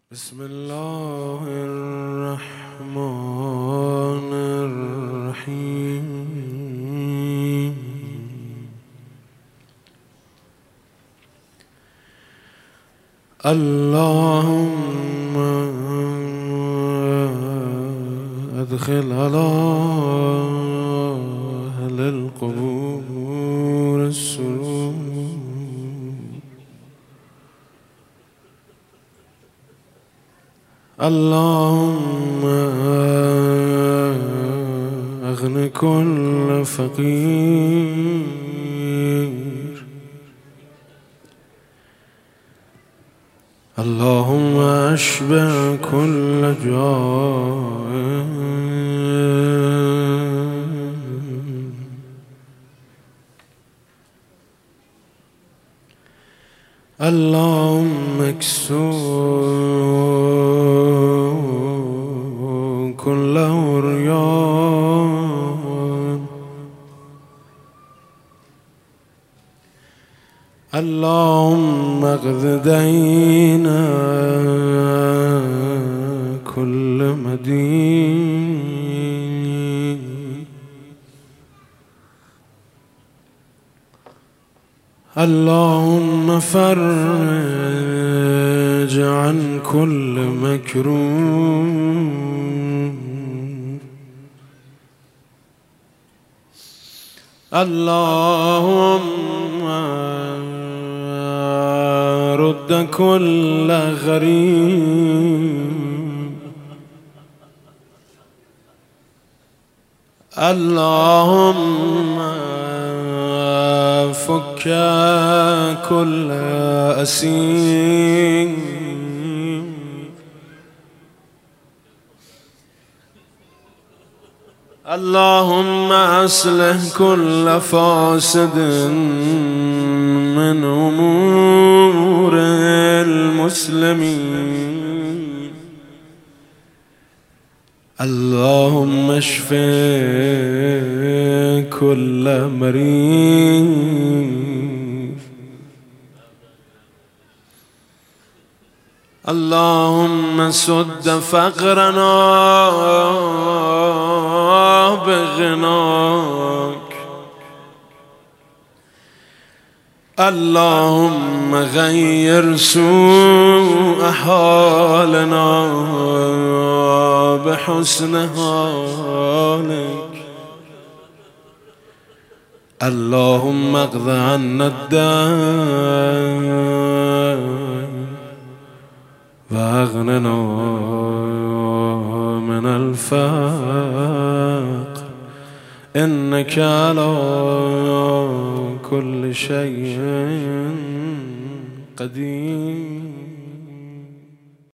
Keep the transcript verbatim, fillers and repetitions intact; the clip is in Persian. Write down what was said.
بسم الله الرحمن الرحيم. اللهم أدخل على أهل القبور السرور. اللهم أغن كل فقير. اللهم أشبع كل جائع. اللهم اكسو كل عريان. اللهم اقض دين كل مدين. اللهم فرج عن كل مكروه. اللهم رد كل غريب. اللهم فك كل أسير. اللهم أصلح كل فاسد من أمور المسلمين. اللهم اشف كل مريض. اللهم سد فقرنا بغناك. اللهم غير سوء حالنا بحسن حالك. اللهم اقض عنا الدين واغننا من الفقر. إنك على كل شيء قدير.